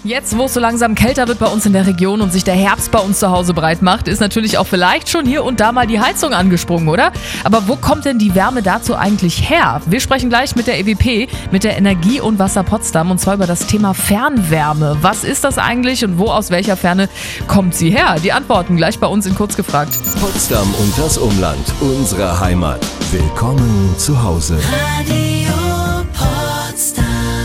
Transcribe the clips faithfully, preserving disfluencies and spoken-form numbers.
Jetzt, wo es so langsam kälter wird bei uns in der Region und sich der Herbst bei uns zu Hause breit macht, ist natürlich auch vielleicht schon hier und da mal die Heizung angesprungen, oder? Aber wo kommt denn die Wärme dazu eigentlich her? Wir sprechen gleich mit der E W P, mit der Energie und Wasser Potsdam, und zwar über das Thema Fernwärme. Was ist das eigentlich und wo aus welcher Ferne kommt sie her? Die Antworten gleich bei uns in Kurz gefragt. Potsdam und das Umland, unsere Heimat. Willkommen zu Hause. Radio Potsdam.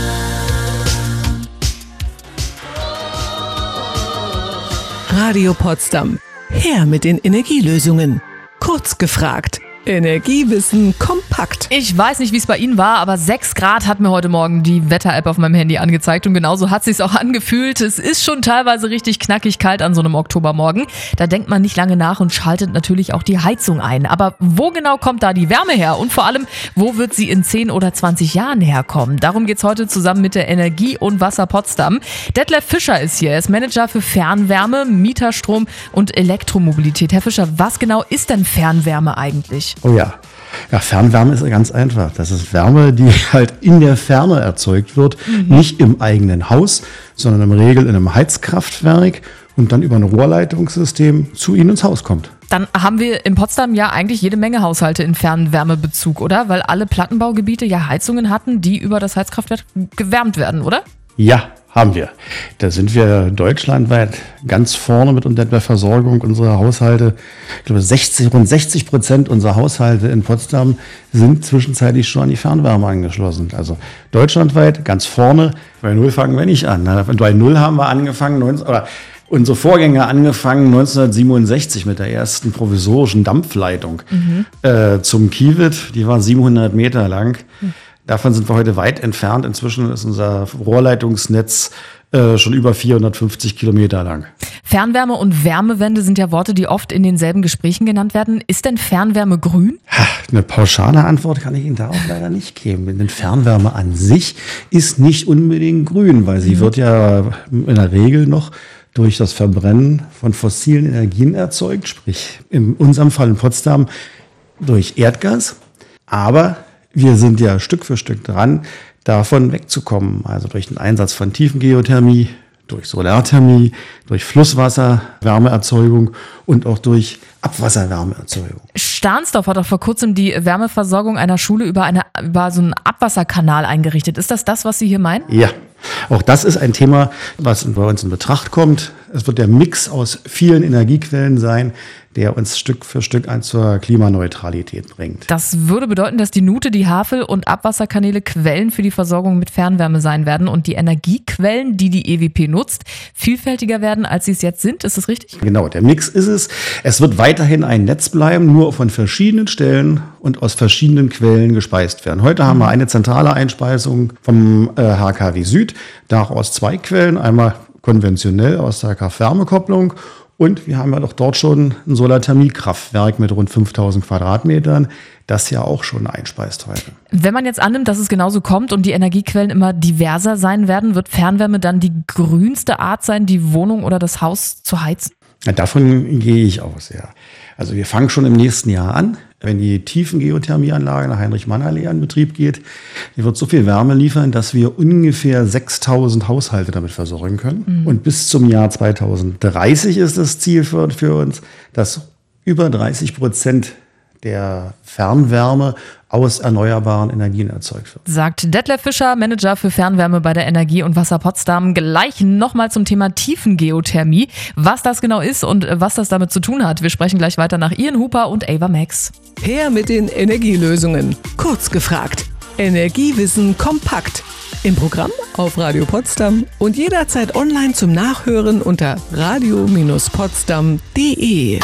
Radio Potsdam. Her mit den Energielösungen. Kurz gefragt. Energiewissen kompakt. Ich weiß nicht, wie es bei Ihnen war, aber sechs Grad hat mir heute Morgen die Wetter-App auf meinem Handy angezeigt und genauso hat es sich auch angefühlt. Es ist schon teilweise richtig knackig kalt an so einem Oktobermorgen. Da denkt man nicht lange nach und schaltet natürlich auch die Heizung ein. Aber wo genau kommt da die Wärme her? Und vor allem, wo wird sie in zehn oder zwanzig Jahren herkommen? Darum geht's heute zusammen mit der Energie und Wasser Potsdam. Detlef Fischer ist hier. Er ist Manager für Fernwärme, Mieterstrom und Elektromobilität. Herr Fischer, was genau ist denn Fernwärme eigentlich? Oh ja. Ja, Fernwärme ist ganz einfach. Das ist Wärme, die halt in der Ferne erzeugt wird, mhm. nicht im eigenen Haus, sondern in der Regel in einem Heizkraftwerk und dann über ein Rohrleitungssystem zu Ihnen ins Haus kommt. Dann haben wir in Potsdam ja eigentlich jede Menge Haushalte in Fernwärmebezug, oder? Weil alle Plattenbaugebiete ja Heizungen hatten, die über das Heizkraftwerk gewärmt werden, oder? Ja, haben wir. Da sind wir deutschlandweit ganz vorne mit der Versorgung unserer Haushalte. Ich glaube, sechzig, rund sechzig Prozent unserer Haushalte in Potsdam sind zwischenzeitlich schon an die Fernwärme angeschlossen. Also deutschlandweit ganz vorne. Bei Null fangen wir nicht an. Bei Null haben wir angefangen, oder unsere Vorgänger angefangen neunzehnhundertsiebenundsechzig mit der ersten provisorischen Dampfleitung mhm. äh, zum Kiewit. Die war siebenhundert Meter lang. Mhm. Davon sind wir heute weit entfernt. Inzwischen ist unser Rohrleitungsnetz äh, schon über vierhundertfünfzig Kilometer lang. Fernwärme und Wärmewende sind ja Worte, die oft in denselben Gesprächen genannt werden. Ist denn Fernwärme grün? Ha, eine pauschale Antwort kann ich Ihnen darauf leider nicht geben. Denn Fernwärme an sich ist nicht unbedingt grün, weil sie mhm. wird ja in der Regel noch durch das Verbrennen von fossilen Energien erzeugt. Sprich, in unserem Fall in Potsdam durch Erdgas. Aber wir sind ja Stück für Stück dran, davon wegzukommen. Also durch den Einsatz von Tiefengeothermie, durch Solarthermie, durch Flusswasserwärmeerzeugung und auch durch Abwasserwärmeerzeugung. Stahnsdorf hat auch vor kurzem die Wärmeversorgung einer Schule über, eine, über so einen Abwasserkanal eingerichtet. Ist das das, was Sie hier meinen? Ja, auch das ist ein Thema, was bei uns in Betracht kommt. Es wird der Mix aus vielen Energiequellen sein, der uns Stück für Stück an zur Klimaneutralität bringt. Das würde bedeuten, dass die Nute, die Havel und Abwasserkanäle Quellen für die Versorgung mit Fernwärme sein werden und die Energiequellen, die die E W P nutzt, vielfältiger werden, als sie es jetzt sind. Ist das richtig? Genau, der Mix ist es. Es wird weiterhin ein Netz bleiben, nur von verschiedenen Stellen und aus verschiedenen Quellen gespeist werden. Heute haben wir eine zentrale Einspeisung vom äh, H K W Süd, daraus zwei Quellen, einmal konventionell aus der Kraft-Wärme-Kopplung. Und wir haben ja doch dort schon ein Solarthermiekraftwerk mit rund fünftausend Quadratmetern, das ja auch schon einspeist heute. Wenn man jetzt annimmt, dass es genauso kommt und die Energiequellen immer diverser sein werden, wird Fernwärme dann die grünste Art sein, die Wohnung oder das Haus zu heizen? Ja, davon gehe ich aus, ja. Also wir fangen schon im nächsten Jahr an. Wenn die Tiefengeothermieanlage nach Heinrich-Mann-Allee in Betrieb geht, die wird so viel Wärme liefern, dass wir ungefähr sechstausend Haushalte damit versorgen können. Mhm. Und bis zum Jahr zweitausenddreißig ist das Ziel für, für uns, dass über dreißig Prozent der Fernwärme aus erneuerbaren Energien erzeugt wird. Sagt Detlef Fischer, Manager für Fernwärme bei der Energie und Wasser Potsdam. Gleich nochmal zum Thema Tiefengeothermie. Was das genau ist und was das damit zu tun hat. Wir sprechen gleich weiter nach Ian Hooper und Ava Max. Her mit den Energielösungen. Kurz gefragt. Energiewissen kompakt. Im Programm auf Radio Potsdam und jederzeit online zum Nachhören unter radio Bindestrich potsdam punkt de.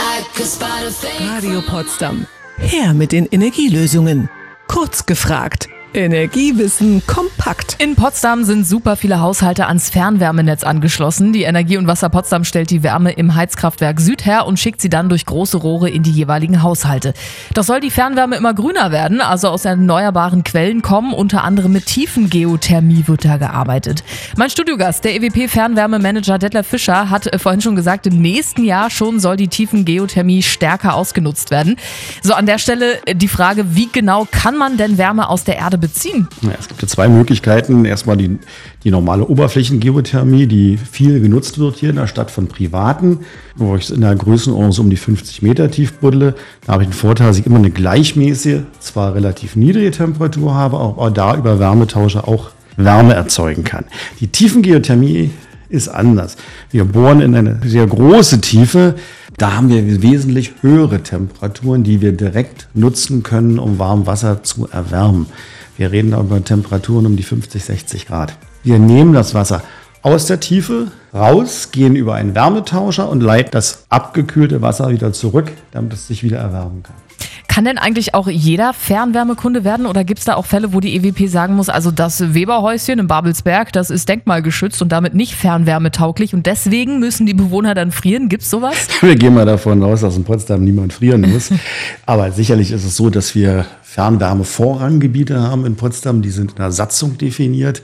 Radio Potsdam. Her mit den Energielösungen. Kurz gefragt. Energiewissen kompakt. In Potsdam sind super viele Haushalte ans Fernwärmenetz angeschlossen. Die Energie und Wasser Potsdam stellt die Wärme im Heizkraftwerk Süd her und schickt sie dann durch große Rohre in die jeweiligen Haushalte. Doch soll die Fernwärme immer grüner werden, also aus erneuerbaren Quellen kommen, unter anderem mit Tiefengeothermie wird da gearbeitet. Mein Studiogast, der E W P-Fernwärmemanager Detlef Fischer, hat vorhin schon gesagt, im nächsten Jahr schon soll die Tiefengeothermie stärker ausgenutzt werden. So, an der Stelle die Frage, wie genau kann man denn Wärme aus der Erde beziehen? Ja, es gibt ja zwei Möglichkeiten. Erstmal die, die normale Oberflächengeothermie, die viel genutzt wird hier in der Stadt von Privaten, wo ich in der Größenordnung so um die fünfzig Meter tief buddle. Da habe ich den Vorteil, dass ich immer eine gleichmäßige, zwar relativ niedrige Temperatur habe, aber da über Wärmetauscher auch Wärme erzeugen kann. Die Tiefengeothermie ist anders. Wir bohren in eine sehr große Tiefe. Da haben wir wesentlich höhere Temperaturen, die wir direkt nutzen können, um warm Wasser zu erwärmen. Wir reden da über Temperaturen um die fünfzig, sechzig Grad. Wir nehmen das Wasser aus der Tiefe raus, gehen über einen Wärmetauscher und leiten das abgekühlte Wasser wieder zurück, damit es sich wieder erwärmen kann. Kann denn eigentlich auch jeder Fernwärmekunde werden oder gibt es da auch Fälle, wo die E W P sagen muss, also das Weberhäuschen in Babelsberg, das ist denkmalgeschützt und damit nicht fernwärmetauglich und deswegen müssen die Bewohner dann frieren? Gibt's sowas? Wir gehen mal davon aus, dass in Potsdam niemand frieren muss. Aber sicherlich ist es so, dass wir Fernwärmevorranggebiete haben in Potsdam, die sind in der Satzung definiert.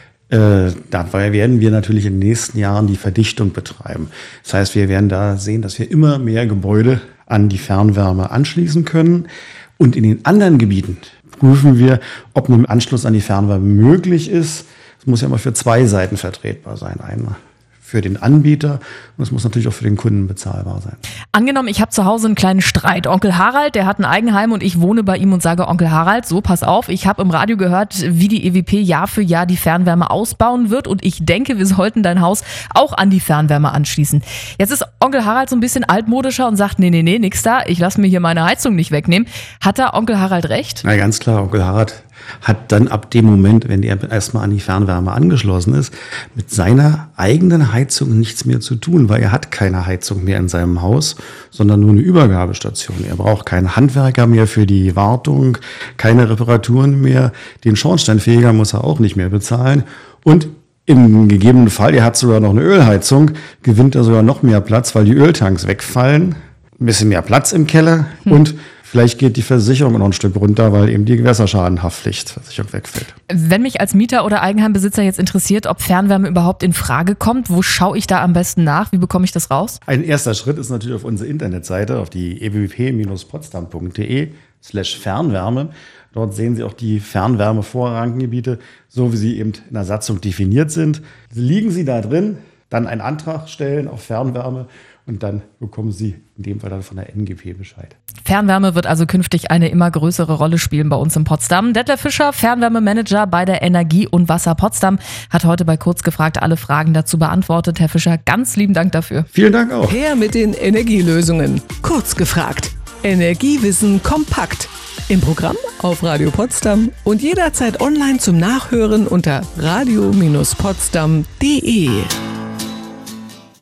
Äh, dabei werden wir natürlich in den nächsten Jahren die Verdichtung betreiben. Das heißt, wir werden da sehen, dass wir immer mehr Gebäude an die Fernwärme anschließen können. Und in den anderen Gebieten prüfen wir, ob ein Anschluss an die Fernwärme möglich ist. Es muss ja immer für zwei Seiten vertretbar sein. Einmal für den Anbieter und es muss natürlich auch für den Kunden bezahlbar sein. Angenommen, ich habe zu Hause einen kleinen Streit. Onkel Harald, der hat ein Eigenheim und ich wohne bei ihm und sage, Onkel Harald, so pass auf, ich habe im Radio gehört, wie die E W P Jahr für Jahr die Fernwärme ausbauen wird und ich denke, wir sollten dein Haus auch an die Fernwärme anschließen. Jetzt ist Onkel Harald so ein bisschen altmodischer und sagt, nee, nee, nee, nix da, ich lasse mir hier meine Heizung nicht wegnehmen. Hat da Onkel Harald recht? Na ganz klar, Onkel Harald hat dann ab dem Moment, wenn er erstmal an die Fernwärme angeschlossen ist, mit seiner eigenen Heizung nichts mehr zu tun, weil er hat keine Heizung mehr in seinem Haus, sondern nur eine Übergabestation. Er braucht keinen Handwerker mehr für die Wartung, keine Reparaturen mehr. Den Schornsteinfeger muss er auch nicht mehr bezahlen. Und im gegebenen Fall, er hat sogar noch eine Ölheizung, gewinnt er sogar noch mehr Platz, weil die Öltanks wegfallen. Ein bisschen mehr Platz im Keller hm. und vielleicht geht die Versicherung noch ein Stück runter, weil eben die Gewässerschadenhaftpflichtversicherung wegfällt. Wenn mich als Mieter oder Eigenheimbesitzer jetzt interessiert, ob Fernwärme überhaupt in Frage kommt, wo schaue ich da am besten nach? Wie bekomme ich das raus? Ein erster Schritt ist natürlich auf unsere Internetseite, auf die e w p potsdam punkt de slash Fernwärme. Dort sehen Sie auch die Fernwärmevorranggebiete, so wie sie eben in der Satzung definiert sind. Liegen Sie da drin, dann einen Antrag stellen auf Fernwärme und dann bekommen Sie in dem Fall dann von der N G P Bescheid. Fernwärme wird also künftig eine immer größere Rolle spielen bei uns in Potsdam. Detlef Fischer, Fernwärmemanager bei der Energie und Wasser Potsdam, hat heute bei Kurz gefragt alle Fragen dazu beantwortet. Herr Fischer, ganz lieben Dank dafür. Vielen Dank auch. Her mit den Energielösungen. Kurz gefragt. Energiewissen kompakt. Im Programm auf Radio Potsdam und jederzeit online zum Nachhören unter radio Bindestrich potsdam punkt de.